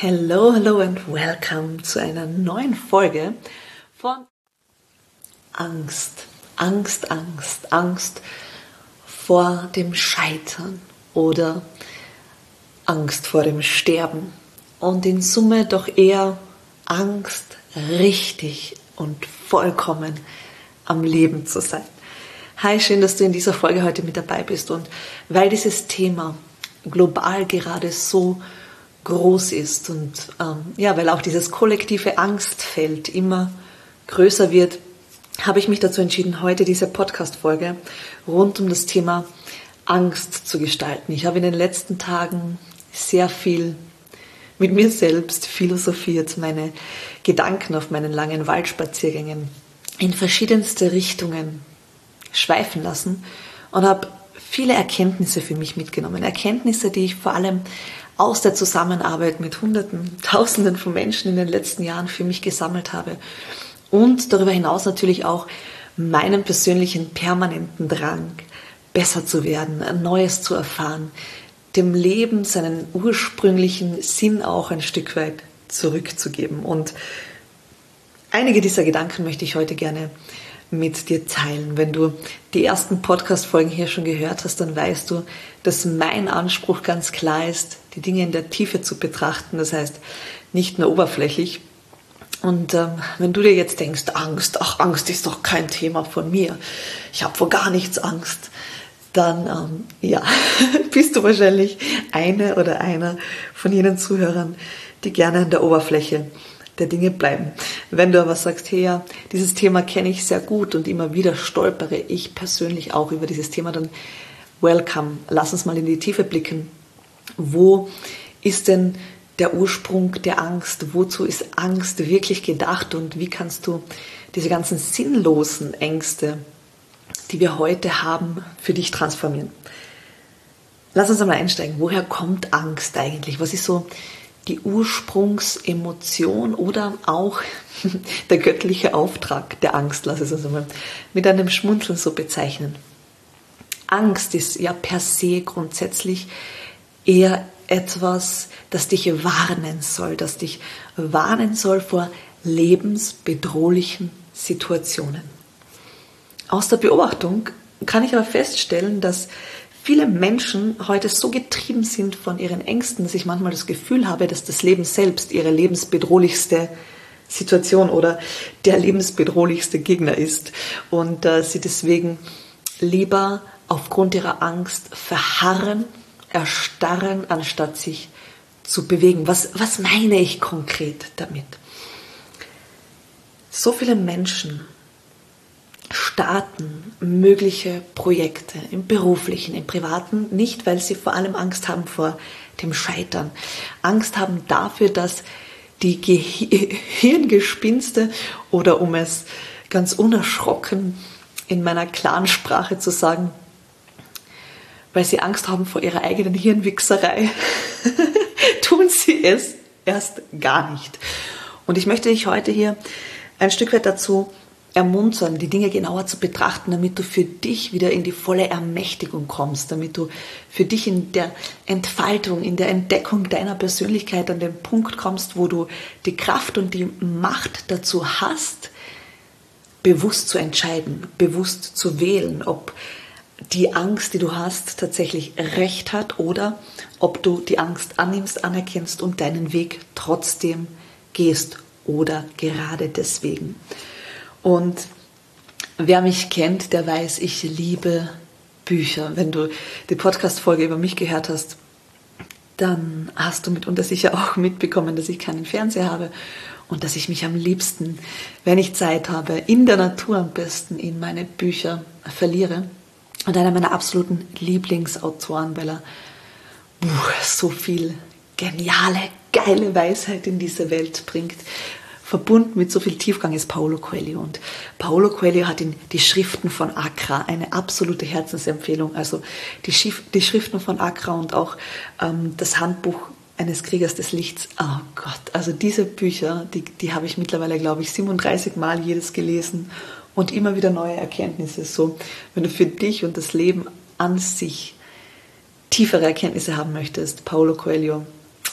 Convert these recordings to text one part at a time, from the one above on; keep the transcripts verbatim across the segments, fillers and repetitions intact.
Hello, hello and welcome zu einer neuen Folge von Angst. Angst, Angst, Angst vor dem Scheitern oder Angst vor dem Sterben. Und in Summe doch eher Angst, richtig und vollkommen am Leben zu sein. Hi, schön, dass du in dieser Folge heute mit dabei bist. Und weil dieses Thema global gerade so groß ist und ähm, ja, weil auch dieses kollektive Angstfeld immer größer wird, habe ich mich dazu entschieden, heute diese Podcast-Folge rund um das Thema Angst zu gestalten. Ich habe in den letzten Tagen sehr viel mit mir selbst philosophiert, meine Gedanken auf meinen langen Waldspaziergängen in verschiedenste Richtungen schweifen lassen und habe viele Erkenntnisse für mich mitgenommen. Erkenntnisse, die ich vor allem aus der Zusammenarbeit mit Hunderten, Tausenden von Menschen in den letzten Jahren für mich gesammelt habe. Und darüber hinaus natürlich auch meinen persönlichen permanenten Drang, besser zu werden, Neues zu erfahren, dem Leben seinen ursprünglichen Sinn auch ein Stück weit zurückzugeben. Und einige dieser Gedanken möchte ich heute gerne mit dir teilen. Wenn du die ersten Podcast-Folgen hier schon gehört hast, dann weißt du, dass mein Anspruch ganz klar ist, die Dinge in der Tiefe zu betrachten. Das heißt, nicht nur oberflächlich. Und ähm, wenn du dir jetzt denkst, Angst, ach, Angst ist doch kein Thema von mir. Ich habe vor gar nichts Angst. Dann, ähm, ja, bist du wahrscheinlich eine oder einer von jenen Zuhörern, die gerne an der Oberfläche der Dinge bleiben. Wenn du aber sagst, hey, ja, dieses Thema kenne ich sehr gut und immer wieder stolpere ich persönlich auch über dieses Thema, dann welcome. Lass uns mal in die Tiefe blicken. Wo ist denn der Ursprung der Angst? Wozu ist Angst wirklich gedacht und wie kannst du diese ganzen sinnlosen Ängste, die wir heute haben, für dich transformieren? Lass uns einmal einsteigen. Woher kommt Angst eigentlich? Was ist so die Ursprungsemotion oder auch der göttliche Auftrag der Angst? Lass es uns einmal mit einem Schmunzeln so bezeichnen. Angst ist ja per se grundsätzlich eher etwas, das dich warnen soll, das dich warnen soll vor lebensbedrohlichen Situationen. Aus der Beobachtung kann ich aber feststellen, dass viele Menschen heute so getrieben sind von ihren Ängsten, dass ich manchmal das Gefühl habe, dass das Leben selbst ihre lebensbedrohlichste Situation oder der lebensbedrohlichste Gegner ist und äh, sie deswegen lieber aufgrund ihrer Angst verharren, erstarren, anstatt sich zu bewegen. Was, was meine ich konkret damit? So viele Menschen starten mögliche Projekte im beruflichen, im privaten, nicht weil sie vor allem Angst haben vor dem Scheitern. Angst haben dafür, dass die Gehirngespinste oder um es ganz unerschrocken in meiner klaren Sprache zu sagen, weil sie Angst haben vor ihrer eigenen Hirnwichserei, tun sie es erst gar nicht. Und ich möchte dich heute hier ein Stück weit dazu ermuntern, die Dinge genauer zu betrachten, damit du für dich wieder in die volle Ermächtigung kommst, damit du für dich in der Entfaltung, in der Entdeckung deiner Persönlichkeit an den Punkt kommst, wo du die Kraft und die Macht dazu hast, bewusst zu entscheiden, bewusst zu wählen, ob die Angst, die du hast, tatsächlich recht hat oder ob du die Angst annimmst, anerkennst und deinen Weg trotzdem gehst oder gerade deswegen. Und wer mich kennt, der weiß, ich liebe Bücher. Wenn du die Podcast-Folge über mich gehört hast, dann hast du mitunter sicher auch mitbekommen, dass ich keinen Fernseher habe und dass ich mich am liebsten, wenn ich Zeit habe, in der Natur am besten in meine Bücher verliere. Und einer meiner absoluten Lieblingsautoren, weil er uh, so viel geniale, geile Weisheit in diese Welt bringt, verbunden mit so viel Tiefgang, ist Paulo Coelho. Und Paulo Coelho hat in die Schriften von Accra eine absolute Herzensempfehlung. Also die, Schif- die Schriften von Accra und auch ähm, das Handbuch eines Kriegers des Lichts. Oh Gott, also diese Bücher, die, die habe ich mittlerweile, glaube ich, siebenunddreißig Mal jedes gelesen und immer wieder neue Erkenntnisse. So, wenn du für dich und das Leben an sich tiefere Erkenntnisse haben möchtest, Paulo Coelho,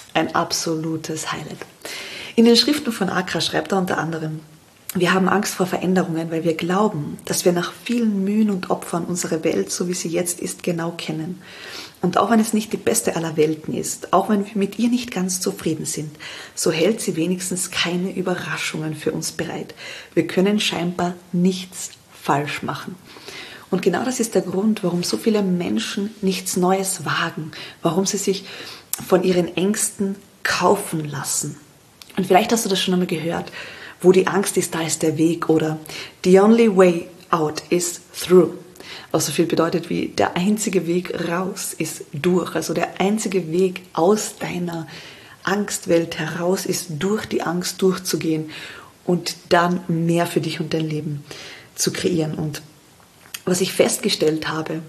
ein absolutes Highlight. In den Schriften von Accra schreibt er unter anderem: Wir haben Angst vor Veränderungen, weil wir glauben, dass wir nach vielen Mühen und Opfern unsere Welt, so wie sie jetzt ist, genau kennen. Und auch wenn es nicht die beste aller Welten ist, auch wenn wir mit ihr nicht ganz zufrieden sind, so hält sie wenigstens keine Überraschungen für uns bereit. Wir können scheinbar nichts falsch machen. Und genau das ist der Grund, warum so viele Menschen nichts Neues wagen, warum sie sich von ihren Ängsten kaufen lassen. Und vielleicht hast du das schon einmal gehört: Wo die Angst ist, da ist der Weg, oder the only way out is through. Was so viel bedeutet wie der einzige Weg raus ist durch. Also der einzige Weg aus deiner Angstwelt heraus ist, durch die Angst durchzugehen und dann mehr für dich und dein Leben zu kreieren. Und was ich festgestellt habe,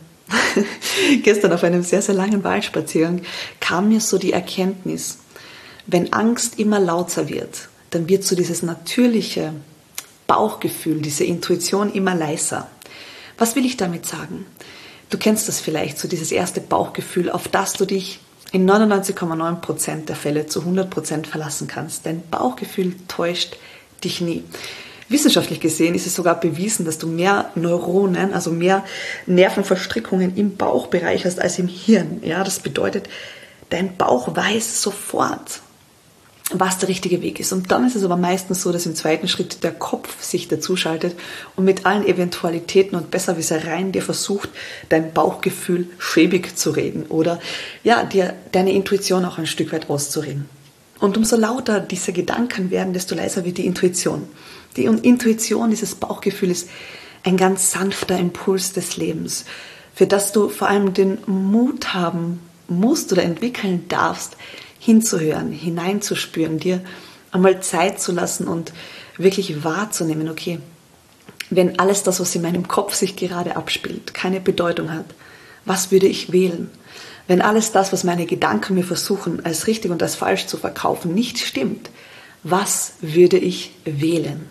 gestern auf einem sehr, sehr langen Waldspaziergang, kam mir so die Erkenntnis: Wenn Angst immer lauter wird, dann wird so dieses natürliche Bauchgefühl, diese Intuition immer leiser. Was will ich damit sagen? Du kennst das vielleicht, so dieses erste Bauchgefühl, auf das du dich in neunundneunzig Komma neun Prozent der Fälle zu hundert Prozent verlassen kannst. Dein Bauchgefühl täuscht dich nie. Wissenschaftlich gesehen ist es sogar bewiesen, dass du mehr Neuronen, also mehr Nervenverstrickungen im Bauchbereich hast als im Hirn. Ja, das bedeutet, dein Bauch weiß sofort, was der richtige Weg ist. Und dann ist es aber meistens so, dass im zweiten Schritt der Kopf sich dazuschaltet und mit allen Eventualitäten und Besserwissereien dir versucht, dein Bauchgefühl schäbig zu reden oder ja, dir deine Intuition auch ein Stück weit auszureden. Und umso lauter diese Gedanken werden, desto leiser wird die Intuition. Die Intuition, dieses Bauchgefühl, ist ein ganz sanfter Impuls des Lebens, für das du vor allem den Mut haben musst oder entwickeln darfst, hinzuhören, hineinzuspüren, dir einmal Zeit zu lassen und wirklich wahrzunehmen: Okay, wenn alles das, was in meinem Kopf sich gerade abspielt, keine Bedeutung hat, was würde ich wählen? Wenn alles das, was meine Gedanken mir versuchen, als richtig und als falsch zu verkaufen, nicht stimmt, was würde ich wählen?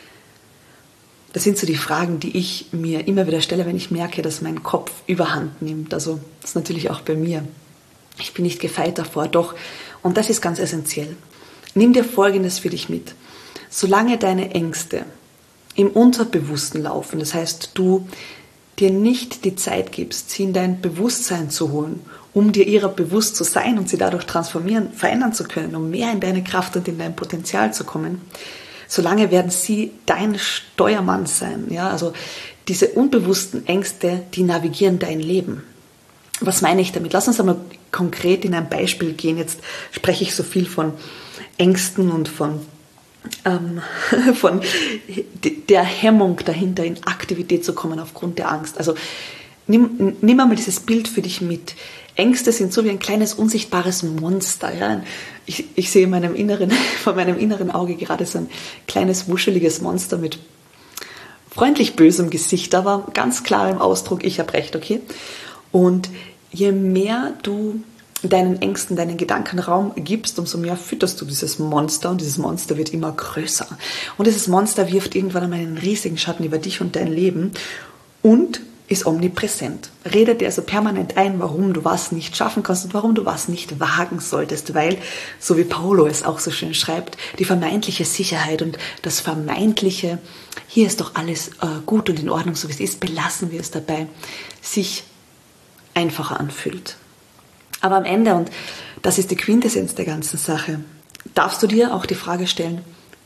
Das sind so die Fragen, die ich mir immer wieder stelle, wenn ich merke, dass mein Kopf überhand nimmt. Also das ist natürlich auch bei mir. Ich bin nicht gefeit davor, doch, und das ist ganz essentiell. Nimm dir Folgendes für dich mit. Solange deine Ängste im Unterbewussten laufen, das heißt, du dir nicht die Zeit gibst, sie in dein Bewusstsein zu holen, um dir ihrer bewusst zu sein und sie dadurch transformieren, verändern zu können, um mehr in deine Kraft und in dein Potenzial zu kommen, solange werden sie dein Steuermann sein. Ja? Also diese unbewussten Ängste, die navigieren dein Leben. Was meine ich damit? Lass uns einmal konkret in ein Beispiel gehen. Jetzt spreche ich so viel von Ängsten und von, ähm, von der Hemmung dahinter, in Aktivität zu kommen aufgrund der Angst. Also nimm, nimm einmal dieses Bild für dich mit. Ängste sind so wie ein kleines unsichtbares Monster. Ja? Ich, ich sehe in meinem inneren, vor meinem inneren Auge gerade so ein kleines wuscheliges Monster mit freundlich bösem Gesicht, aber ganz klar im Ausdruck: Ich habe recht, okay? Und je mehr du deinen Ängsten, deinen Gedanken Raum gibst, umso mehr fütterst du dieses Monster, und dieses Monster wird immer größer. Und dieses Monster wirft irgendwann einmal einen riesigen Schatten über dich und dein Leben und ist omnipräsent. Redet dir also permanent ein, warum du was nicht schaffen kannst und warum du was nicht wagen solltest, weil, so wie Paulo es auch so schön schreibt, die vermeintliche Sicherheit und das vermeintliche, hier ist doch alles äh, gut und in Ordnung, so wie es ist, belassen wir es dabei, sich einfacher anfühlt. Aber am Ende, und das ist die Quintessenz der ganzen Sache, darfst du dir auch die Frage stellen: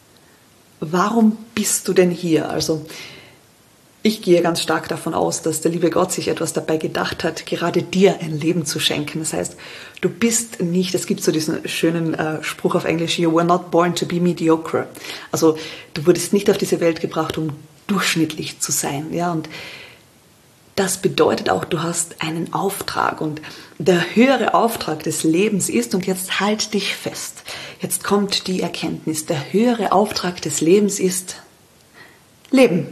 Warum bist du denn hier? Also ich gehe ganz stark davon aus, dass der liebe Gott sich etwas dabei gedacht hat, gerade dir ein Leben zu schenken. Das heißt, du bist nicht, es gibt so diesen schönen äh, Spruch auf Englisch: You were not born to be mediocre. Also du wurdest nicht auf diese Welt gebracht, um durchschnittlich zu sein. Ja, und das bedeutet auch, du hast einen Auftrag, und der höhere Auftrag des Lebens ist, und jetzt halt dich fest, jetzt kommt die Erkenntnis, der höhere Auftrag des Lebens ist Leben.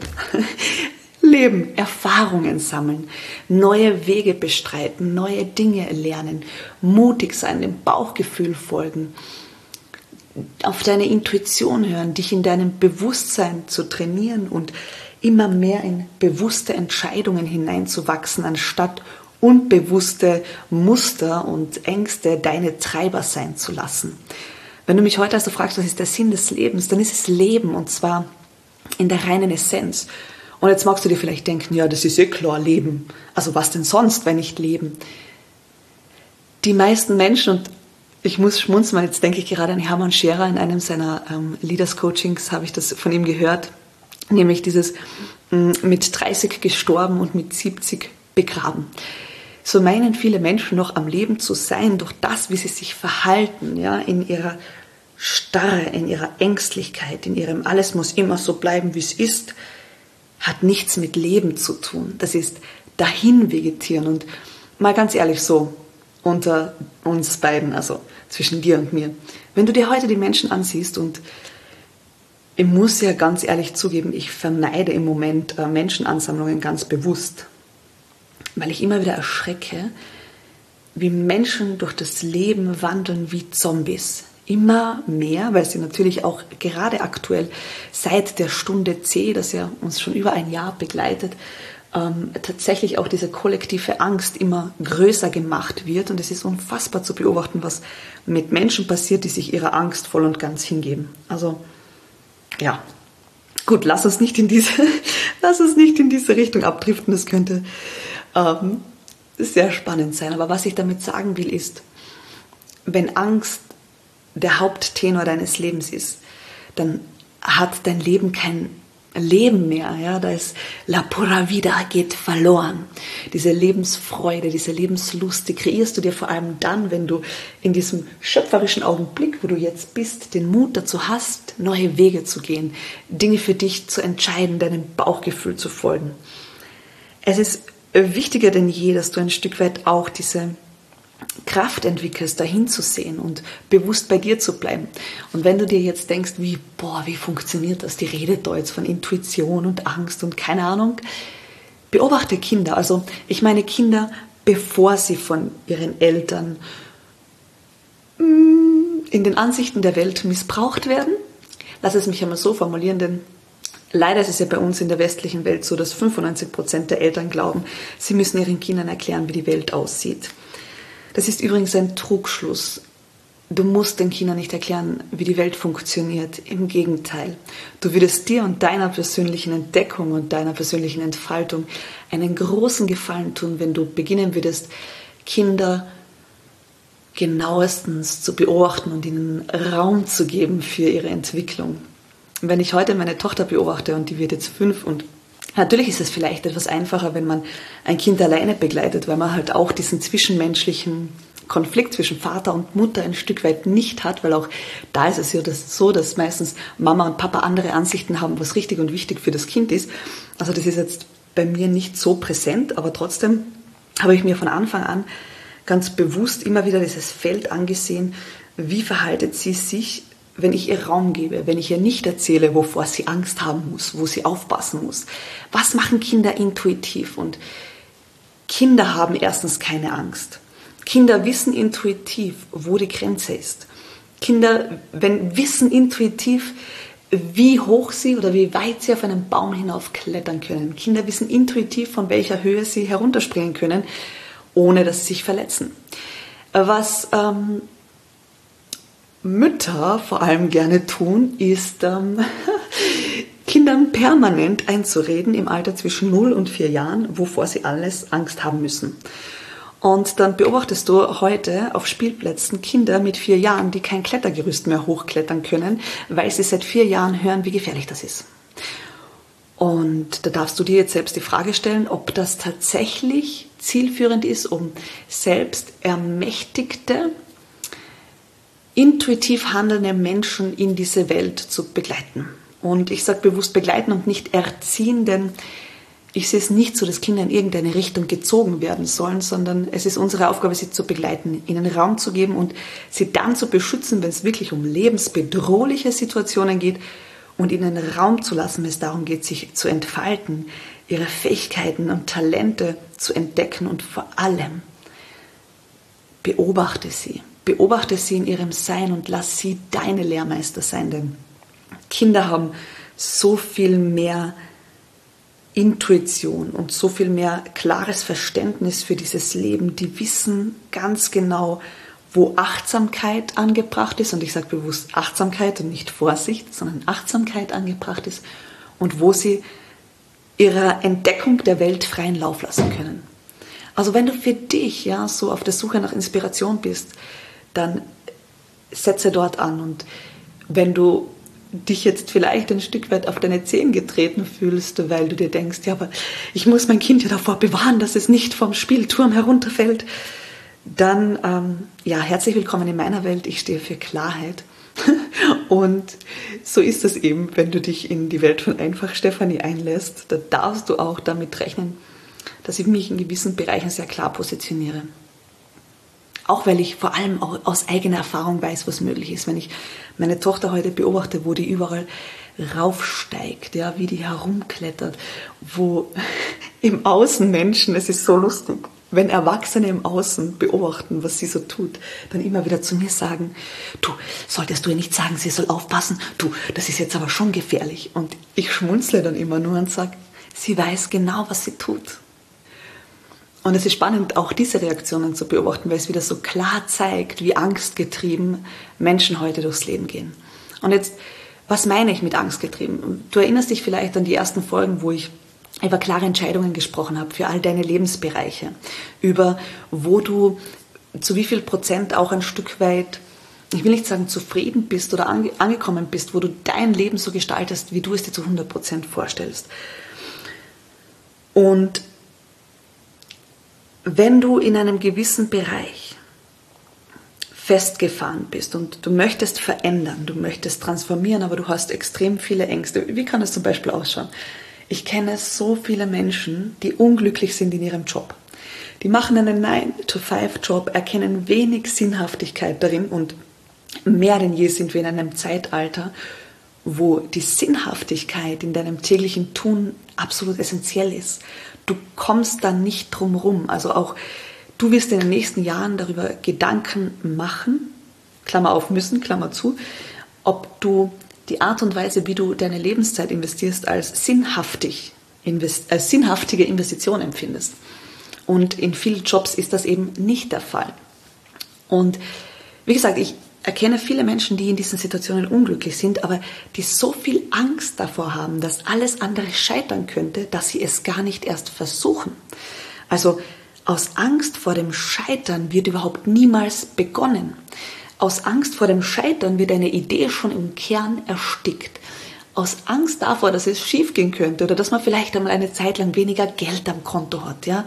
Leben, Erfahrungen sammeln, neue Wege bestreiten, neue Dinge lernen, mutig sein, dem Bauchgefühl folgen, auf deine Intuition hören, dich in deinem Bewusstsein zu trainieren und immer mehr in bewusste Entscheidungen hineinzuwachsen, anstatt unbewusste Muster und Ängste deine Treiber sein zu lassen. Wenn du mich heute also fragst, was ist der Sinn des Lebens, dann ist es Leben und zwar in der reinen Essenz. Und jetzt magst du dir vielleicht denken, ja, das ist eh klar, Leben. Also was denn sonst, wenn nicht Leben? Die meisten Menschen, und ich muss schmunzeln, jetzt denke ich gerade an Hermann Scherer, in einem seiner ähm, Leaders Coachings habe ich das von ihm gehört, nämlich dieses mh, mit dreißig gestorben und mit siebzig begraben. So meinen viele Menschen noch am Leben zu sein durch das, wie sie sich verhalten, ja, in ihrer Starre, in ihrer Ängstlichkeit, in ihrem alles muss immer so bleiben, wie es ist, hat nichts mit Leben zu tun. Das ist dahin vegetieren. Und mal ganz ehrlich so, unter uns beiden, also zwischen dir und mir. Wenn du dir heute die Menschen ansiehst, und ich muss ja ganz ehrlich zugeben, ich vermeide im Moment äh, Menschenansammlungen ganz bewusst, weil ich immer wieder erschrecke, wie Menschen durch das Leben wandeln wie Zombies. Immer mehr, weil sie natürlich auch gerade aktuell seit der Stunde C, das ja uns schon über ein Jahr begleitet, Ähm, tatsächlich auch diese kollektive Angst immer größer gemacht wird. Und es ist unfassbar zu beobachten, was mit Menschen passiert, die sich ihrer Angst voll und ganz hingeben. Also, ja, gut, lass uns nicht in diese, lass uns nicht in diese Richtung abdriften. Das könnte ähm, sehr spannend sein. Aber was ich damit sagen will, ist, wenn Angst der Haupttenor deines Lebens ist, dann hat dein Leben kein Leben mehr, ja, da ist la pura vida geht verloren. Diese Lebensfreude, diese Lebenslust, die kreierst du dir vor allem dann, wenn du in diesem schöpferischen Augenblick, wo du jetzt bist, den Mut dazu hast, neue Wege zu gehen, Dinge für dich zu entscheiden, deinem Bauchgefühl zu folgen. Es ist wichtiger denn je, dass du ein Stück weit auch diese Kraft entwickelst, dahin zu sehen und bewusst bei dir zu bleiben. Und wenn du dir jetzt denkst, wie, boah, wie funktioniert das? Die redet da jetzt von Intuition und Angst und keine Ahnung. Beobachte Kinder. Also ich meine Kinder, bevor sie von ihren Eltern in den Ansichten der Welt missbraucht werden. Lass es mich einmal so formulieren, denn leider ist es ja bei uns in der westlichen Welt so, dass fünfundneunzig Prozent der Eltern glauben, sie müssen ihren Kindern erklären, wie die Welt aussieht. Das ist übrigens ein Trugschluss. Du musst den Kindern nicht erklären, wie die Welt funktioniert. Im Gegenteil. Du würdest dir und deiner persönlichen Entdeckung und deiner persönlichen Entfaltung einen großen Gefallen tun, wenn du beginnen würdest, Kinder genauestens zu beobachten und ihnen Raum zu geben für ihre Entwicklung. Wenn ich heute meine Tochter beobachte und die wird jetzt fünf, und natürlich ist es vielleicht etwas einfacher, wenn man ein Kind alleine begleitet, weil man halt auch diesen zwischenmenschlichen Konflikt zwischen Vater und Mutter ein Stück weit nicht hat, weil auch da ist es ja das so, dass meistens Mama und Papa andere Ansichten haben, was richtig und wichtig für das Kind ist. Also das ist jetzt bei mir nicht so präsent, aber trotzdem habe ich mir von Anfang an ganz bewusst immer wieder dieses Feld angesehen, wie verhaltet sie sich, wenn ich ihr Raum gebe, wenn ich ihr nicht erzähle, wovor sie Angst haben muss, wo sie aufpassen muss. Was machen Kinder intuitiv? Und Kinder haben erstens keine Angst. Kinder wissen intuitiv, wo die Grenze ist. Kinder wenn, wissen intuitiv, wie hoch sie oder wie weit sie auf einen Baum hinauf klettern können. Kinder wissen intuitiv, von welcher Höhe sie herunterspringen können, ohne dass sie sich verletzen. Was ähm, Mütter vor allem gerne tun, ist ähm, Kindern permanent einzureden im Alter zwischen null und vier Jahren, wovor sie alles Angst haben müssen. Und dann beobachtest du heute auf Spielplätzen Kinder mit vier Jahren, die kein Klettergerüst mehr hochklettern können, weil sie seit vier Jahren hören, wie gefährlich das ist. Und da darfst du dir jetzt selbst die Frage stellen, ob das tatsächlich zielführend ist, um selbst ermächtigte, intuitiv handelnde Menschen in diese Welt zu begleiten. Und ich sage bewusst begleiten und nicht erziehen, denn ich sehe es nicht so, dass Kinder in irgendeine Richtung gezogen werden sollen, sondern es ist unsere Aufgabe, sie zu begleiten, ihnen Raum zu geben und sie dann zu beschützen, wenn es wirklich um lebensbedrohliche Situationen geht, und ihnen Raum zu lassen, wenn es darum geht, sich zu entfalten, ihre Fähigkeiten und Talente zu entdecken, und vor allem beobachte sie. Beobachte sie in ihrem Sein und lass sie deine Lehrmeister sein, denn Kinder haben so viel mehr Intuition und so viel mehr klares Verständnis für dieses Leben. Die wissen ganz genau, wo Achtsamkeit angebracht ist. Und ich sage bewusst Achtsamkeit und nicht Vorsicht, sondern Achtsamkeit angebracht ist. Und wo sie ihrer Entdeckung der Welt freien Lauf lassen können. Also wenn du für dich ja so auf der Suche nach Inspiration bist, dann setze dort an. Und wenn du dich jetzt vielleicht ein Stück weit auf deine Zehen getreten fühlst, weil du dir denkst, ja, aber ich muss mein Kind ja davor bewahren, dass es nicht vom Spielturm herunterfällt, dann ähm, ja, herzlich willkommen in meiner Welt. Ich stehe für Klarheit. Und so ist es eben, wenn du dich in die Welt von Einfach Stefanie einlässt, da darfst du auch damit rechnen, dass ich mich in gewissen Bereichen sehr klar positioniere. Auch weil ich vor allem auch aus eigener Erfahrung weiß, was möglich ist. Wenn ich meine Tochter heute beobachte, wo die überall raufsteigt, ja, wie die herumklettert, wo im Außen Menschen, es ist so lustig, wenn Erwachsene im Außen beobachten, was sie so tut, dann immer wieder zu mir sagen, du, solltest du ihr nicht sagen, sie soll aufpassen, du, das ist jetzt aber schon gefährlich. Und ich schmunzle dann immer nur und sage, sie weiß genau, was sie tut. Und es ist spannend, auch diese Reaktionen zu beobachten, weil es wieder so klar zeigt, wie angstgetrieben Menschen heute durchs Leben gehen. Und jetzt, was meine ich mit angstgetrieben? Du erinnerst dich vielleicht an die ersten Folgen, wo ich über klare Entscheidungen gesprochen habe für all deine Lebensbereiche, über wo du zu wie viel Prozent auch ein Stück weit, ich will nicht sagen zufrieden bist oder ange- angekommen bist, wo du dein Leben so gestaltest, wie du es dir zu hundert Prozent vorstellst. Und wenn du in einem gewissen Bereich festgefahren bist und du möchtest verändern, du möchtest transformieren, aber du hast extrem viele Ängste, wie kann das zum Beispiel ausschauen? Ich kenne so viele Menschen, die unglücklich sind in ihrem Job. Die machen einen nine to five Job, erkennen wenig Sinnhaftigkeit darin und mehr denn je sind wir in einem Zeitalter, wo die Sinnhaftigkeit in deinem täglichen Tun absolut essentiell ist. Du kommst da nicht drum rum. Also auch du wirst in den nächsten Jahren darüber Gedanken machen, Klammer auf müssen, Klammer zu, ob du die Art und Weise, wie du deine Lebenszeit investierst, als, sinnhaftig, als sinnhaftige Investition empfindest. Und in vielen Jobs ist das eben nicht der Fall. Und wie gesagt, ich erkenne viele Menschen, die in diesen Situationen unglücklich sind, aber die so viel Angst davor haben, dass alles andere scheitern könnte, dass sie es gar nicht erst versuchen. Also aus Angst vor dem Scheitern wird überhaupt niemals begonnen. Aus Angst vor dem Scheitern wird eine Idee schon im Kern erstickt. Aus Angst davor, dass es schief gehen könnte oder dass man vielleicht einmal eine Zeit lang weniger Geld am Konto hat, ja,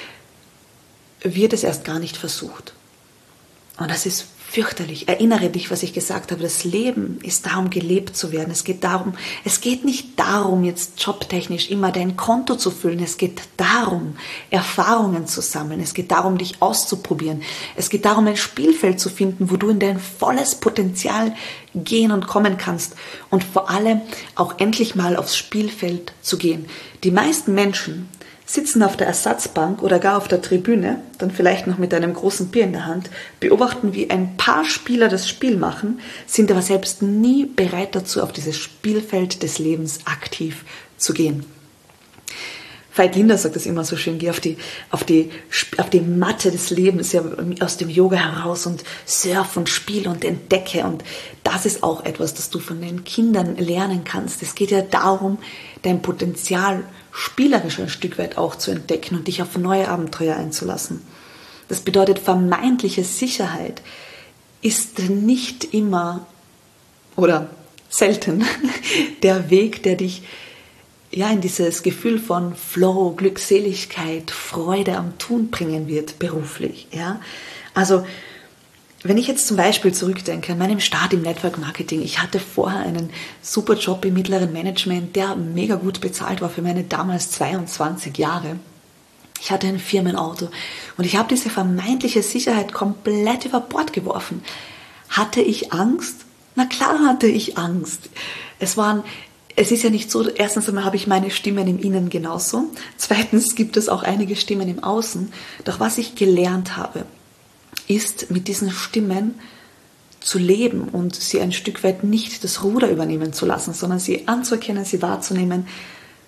wird es erst gar nicht versucht. Und das ist fürchterlich. Erinnere dich, was ich gesagt habe. Das Leben ist darum, gelebt zu werden. Es geht darum, es geht nicht darum, jetzt jobtechnisch immer dein Konto zu füllen. Es geht darum, Erfahrungen zu sammeln. Es geht darum, dich auszuprobieren. Es geht darum, ein Spielfeld zu finden, wo du in dein volles Potenzial gehen und kommen kannst. Und vor allem auch endlich mal aufs Spielfeld zu gehen. Die meisten Menschen sitzen auf der Ersatzbank oder gar auf der Tribüne, dann vielleicht noch mit einem großen Bier in der Hand, beobachten, wie ein paar Spieler das Spiel machen, sind aber selbst nie bereit dazu, auf dieses Spielfeld des Lebens aktiv zu gehen. Veit Linder sagt das immer so schön, geh auf die, auf die, auf die Matte des Lebens, ja, aus dem Yoga heraus und surf und spiel und entdecke. Und das ist auch etwas, das du von den Kindern lernen kannst. Es geht ja darum, dein Potenzial spielerisch ein Stück weit auch zu entdecken und dich auf neue Abenteuer einzulassen. Das bedeutet, vermeintliche Sicherheit ist nicht immer oder selten der Weg, der dich ja in dieses Gefühl von Flow, Glückseligkeit, Freude am Tun bringen wird, beruflich. Ja? Also wenn ich jetzt zum Beispiel zurückdenke an meinem Start im Network Marketing, ich hatte vorher einen super Job im mittleren Management, der mega gut bezahlt war für meine damals zweiundzwanzig Jahre. Ich hatte ein Firmenauto und ich habe diese vermeintliche Sicherheit komplett über Bord geworfen. Hatte ich Angst? Na klar hatte ich Angst. Es waren Es ist ja nicht so, erstens einmal habe ich meine Stimmen im Innen genauso. Zweitens gibt es auch einige Stimmen im Außen. Doch was ich gelernt habe, ist mit diesen Stimmen zu leben und sie ein Stück weit nicht das Ruder übernehmen zu lassen, sondern sie anzuerkennen, sie wahrzunehmen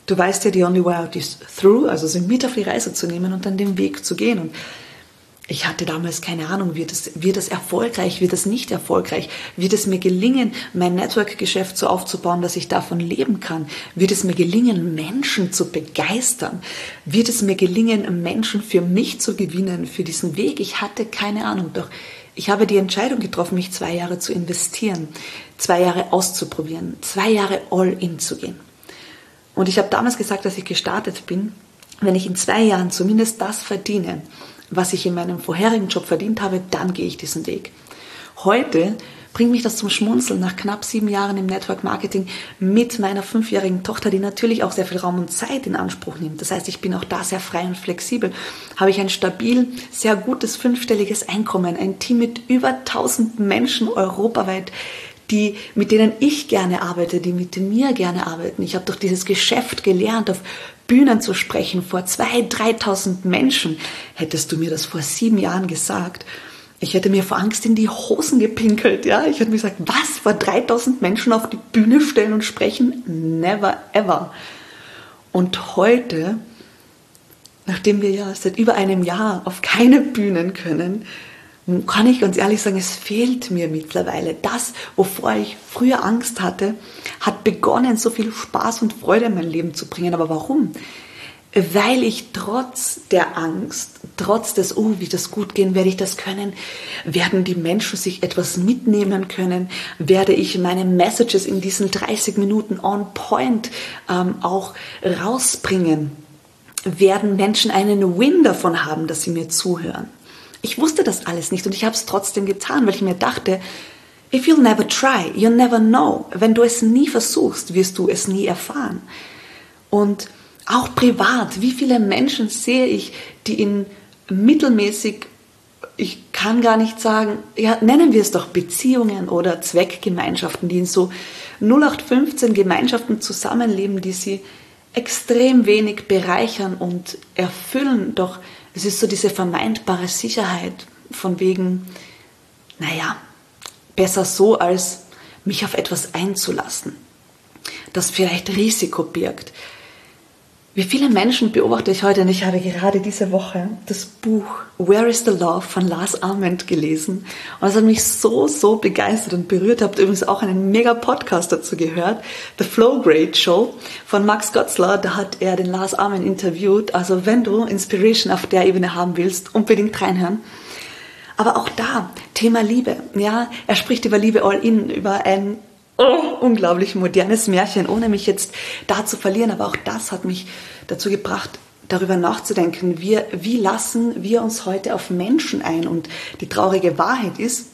Du weißt ja, the only way out is through, also sie mit auf die Reise zu nehmen und dann den Weg zu gehen. Und ich hatte damals keine Ahnung, wird es, wird es erfolgreich, wird es nicht erfolgreich, wird es mir gelingen, mein Network-Geschäft so aufzubauen, dass ich davon leben kann, wird es mir gelingen, Menschen zu begeistern, wird es mir gelingen, Menschen für mich zu gewinnen, für diesen Weg. Ich hatte keine Ahnung, doch ich habe die Entscheidung getroffen, mich zwei Jahre zu investieren, zwei Jahre auszuprobieren, zwei Jahre all in zu gehen. Und ich habe damals gesagt, dass ich gestartet bin, wenn ich in zwei Jahren zumindest das verdiene, was ich in meinem vorherigen Job verdient habe, dann gehe ich diesen Weg. Heute bringt mich das zum Schmunzeln nach knapp sieben Jahren im Network Marketing mit meiner fünfjährigen Tochter, die natürlich auch sehr viel Raum und Zeit in Anspruch nimmt. Das heißt, ich bin auch da sehr frei und flexibel. Habe ich ein stabil, sehr gutes fünfstelliges Einkommen, ein Team mit über tausend Menschen europaweit, die, mit denen ich gerne arbeite, die mit mir gerne arbeiten. Ich habe durch dieses Geschäft gelernt, auf Bühnen zu sprechen vor zweitausend, dreitausend Menschen. Hättest du mir das vor sieben Jahren gesagt, ich hätte mir vor Angst in die Hosen gepinkelt. Ja? Ich hätte mir gesagt, was, vor dreitausend Menschen auf die Bühne stellen und sprechen? Never ever. Und heute, nachdem wir ja seit über einem Jahr auf keine Bühnen können, kann ich ganz ehrlich sagen, es fehlt mir mittlerweile. Das, wovor ich früher Angst hatte, hat begonnen, so viel Spaß und Freude in mein Leben zu bringen. Aber warum? Weil ich trotz der Angst, trotz des, oh, wird das gut gehen, werde ich das können, werden die Menschen sich etwas mitnehmen können, werde ich meine Messages in diesen dreißig Minuten on point ähm, auch rausbringen, werden Menschen einen Win davon haben, dass sie mir zuhören. Ich wusste das alles nicht und ich habe es trotzdem getan, weil ich mir dachte, if you'll never try, you'll never know. Wenn du es nie versuchst, wirst du es nie erfahren. Und auch privat, wie viele Menschen sehe ich, die in mittelmäßig, ich kann gar nicht sagen, ja, nennen wir es doch Beziehungen oder Zweckgemeinschaften, die in so null acht fünfzehn Gemeinschaften zusammenleben, die sie extrem wenig bereichern und erfüllen, doch es ist so diese vermeintbare Sicherheit von wegen, naja, besser so, als mich auf etwas einzulassen, das vielleicht Risiko birgt. Wie viele Menschen beobachte ich heute, und ich habe gerade diese Woche das Buch Where is the Love von Lars Ament gelesen und es hat mich so, so begeistert und berührt. Habt übrigens auch einen mega Podcast dazu gehört, The Flow Grade Show von Max Gotzler, da hat er den Lars Ament interviewt. Also wenn du Inspiration auf der Ebene haben willst, unbedingt reinhören. Aber auch da, Thema Liebe, ja, er spricht über Liebe all in, über ein Oh, unglaublich modernes Märchen, ohne mich jetzt da zu verlieren. Aber auch das hat mich dazu gebracht, darüber nachzudenken, wir, wie lassen wir uns heute auf Menschen ein? Und die traurige Wahrheit ist,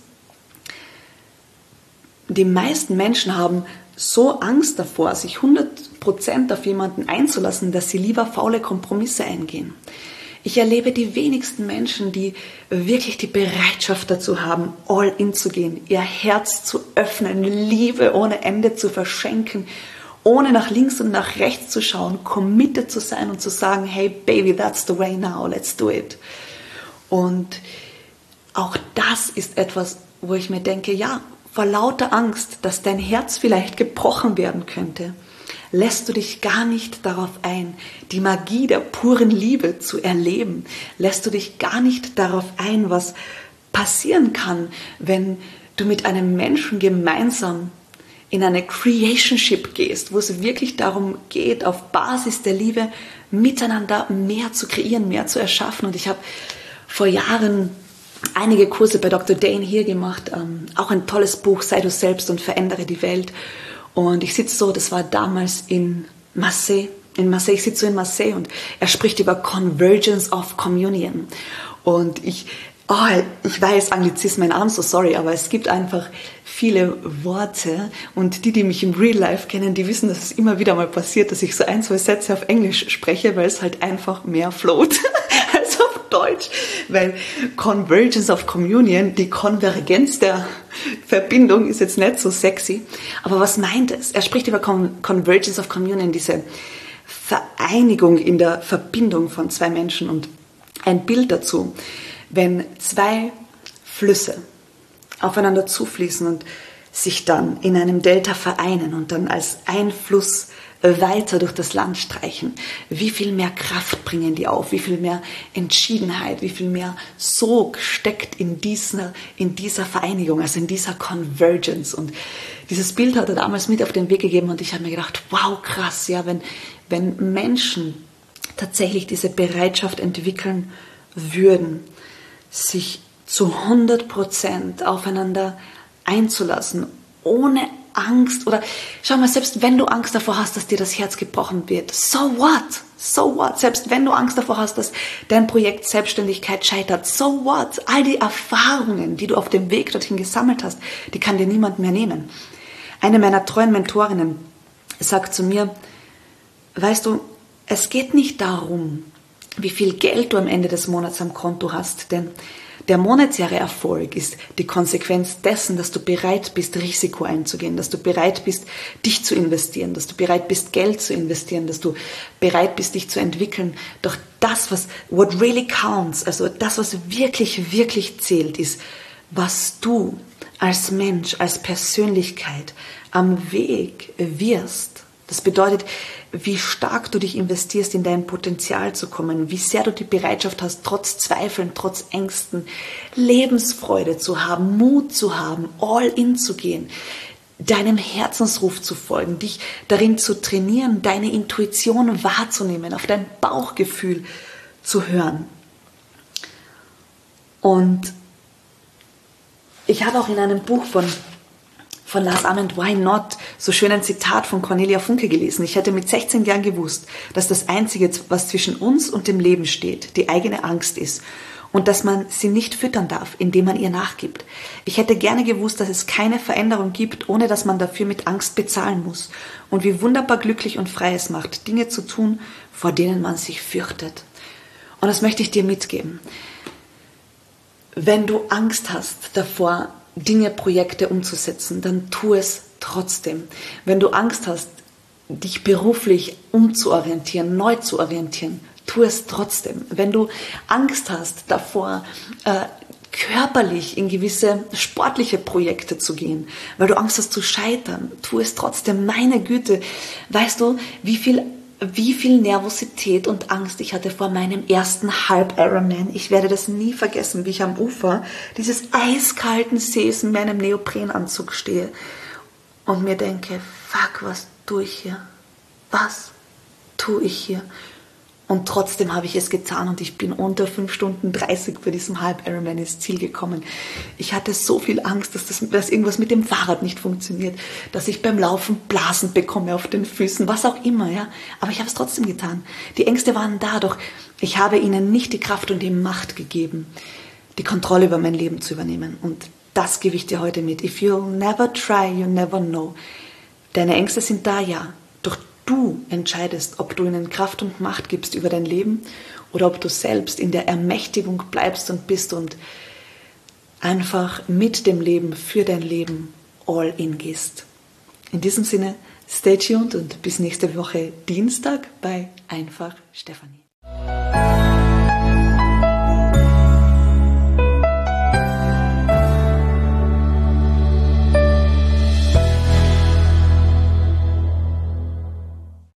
die meisten Menschen haben so Angst davor, sich hundert Prozent auf jemanden einzulassen, dass sie lieber faule Kompromisse eingehen. Ich erlebe die wenigsten Menschen, die wirklich die Bereitschaft dazu haben, all in zu gehen, ihr Herz zu öffnen, Liebe ohne Ende zu verschenken, ohne nach links und nach rechts zu schauen, committed zu sein und zu sagen, hey baby, that's the way now, let's do it. Und auch das ist etwas, wo ich mir denke, ja, vor lauter Angst, dass dein Herz vielleicht gebrochen werden könnte, lässt du dich gar nicht darauf ein, die Magie der puren Liebe zu erleben. Lässt du dich gar nicht darauf ein, was passieren kann, wenn du mit einem Menschen gemeinsam in eine Creationship gehst, wo es wirklich darum geht, auf Basis der Liebe miteinander mehr zu kreieren, mehr zu erschaffen. Und ich habe vor Jahren einige Kurse bei Doktor Dane hier gemacht, ähm, auch ein tolles Buch, Sei du selbst und verändere die Welt. Und ich sitze so, das war damals in Marseille, in Marseille, ich sitze so in Marseille und er spricht über Convergence of Communion. Und ich, oh, ich weiß, Anglizismen, I'm so sorry, aber es gibt einfach viele Worte und die, die mich im Real Life kennen, die wissen, dass es immer wieder mal passiert, dass ich so ein, zwei Sätze auf Englisch spreche, weil es halt einfach mehr float als auf Deutsch, weil Convergence of Communion, die Konvergenz der Verbindung ist jetzt nicht so sexy, aber was meint es? Er spricht über Con- Convergence of Communion, diese Vereinigung in der Verbindung von zwei Menschen und ein Bild dazu, wenn zwei Flüsse aufeinander zufließen und sich dann in einem Delta vereinen und dann als ein Fluss weiter durch das Land streichen, wie viel mehr Kraft bringen die auf, wie viel mehr Entschiedenheit, wie viel mehr Sog steckt in dieser, in dieser Vereinigung, also in dieser Convergence. Und dieses Bild hat er damals mit auf den Weg gegeben und ich habe mir gedacht, wow, krass, ja, wenn, wenn Menschen tatsächlich diese Bereitschaft entwickeln würden, sich zu hundert Prozent aufeinander einzulassen, ohne Angst oder, schau mal, selbst wenn du Angst davor hast, dass dir das Herz gebrochen wird, so what? So what? Selbst wenn du Angst davor hast, dass dein Projekt Selbstständigkeit scheitert, so what? All die Erfahrungen, die du auf dem Weg dorthin gesammelt hast, die kann dir niemand mehr nehmen. Eine meiner treuen Mentorinnen sagt zu mir, weißt du, es geht nicht darum, wie viel Geld du am Ende des Monats am Konto hast, denn der monetäre Erfolg ist die Konsequenz dessen, dass du bereit bist, Risiko einzugehen, dass du bereit bist, dich zu investieren, dass du bereit bist, Geld zu investieren, dass du bereit bist, dich zu entwickeln. Doch das, was what really counts, also das, was wirklich, wirklich zählt, ist, was du als Mensch, als Persönlichkeit am Weg wirst. Das bedeutet, wie stark du dich investierst, in dein Potenzial zu kommen, wie sehr du die Bereitschaft hast, trotz Zweifeln, trotz Ängsten, Lebensfreude zu haben, Mut zu haben, all in zu gehen, deinem Herzensruf zu folgen, dich darin zu trainieren, deine Intuition wahrzunehmen, auf dein Bauchgefühl zu hören. Und ich habe auch in einem Buch von von Lars Ament, Why Not, so schön ein Zitat von Cornelia Funke gelesen. Ich hätte mit sechzehn Jahren gewusst, dass das Einzige, was zwischen uns und dem Leben steht, die eigene Angst ist und dass man sie nicht füttern darf, indem man ihr nachgibt. Ich hätte gerne gewusst, dass es keine Veränderung gibt, ohne dass man dafür mit Angst bezahlen muss und wie wunderbar glücklich und frei es macht, Dinge zu tun, vor denen man sich fürchtet. Und das möchte ich dir mitgeben. Wenn du Angst hast davor, Dinge, Projekte umzusetzen, dann tu es trotzdem. Wenn du Angst hast, dich beruflich umzuorientieren, neu zu orientieren, tu es trotzdem. Wenn du Angst hast davor, äh, körperlich in gewisse sportliche Projekte zu gehen, weil du Angst hast zu scheitern, tu es trotzdem. Meine Güte, weißt du, wie viel wie viel Nervosität und Angst ich hatte vor meinem ersten Halb-Ironman. Ich werde das nie vergessen, wie ich am Ufer dieses eiskalten Sees in meinem Neoprenanzug stehe und mir denke, fuck, was tue ich hier? Was tue ich hier? Und trotzdem habe ich es getan und ich bin unter fünf Stunden dreißig bei diesem Halb-Ironman ins Ziel gekommen. Ich hatte so viel Angst, dass, das, dass irgendwas mit dem Fahrrad nicht funktioniert, dass ich beim Laufen Blasen bekomme auf den Füßen, was auch immer. Ja. Aber ich habe es trotzdem getan. Die Ängste waren da, doch ich habe ihnen nicht die Kraft und die Macht gegeben, die Kontrolle über mein Leben zu übernehmen. Und das gebe ich dir heute mit. If you'll never try, you never know. Deine Ängste sind da, ja. Doch du entscheidest, ob du ihnen Kraft und Macht gibst über dein Leben oder ob du selbst in der Ermächtigung bleibst und bist und einfach mit dem Leben, für dein Leben all in gehst. In diesem Sinne, stay tuned und bis nächste Woche Dienstag bei Einfach Stefanie.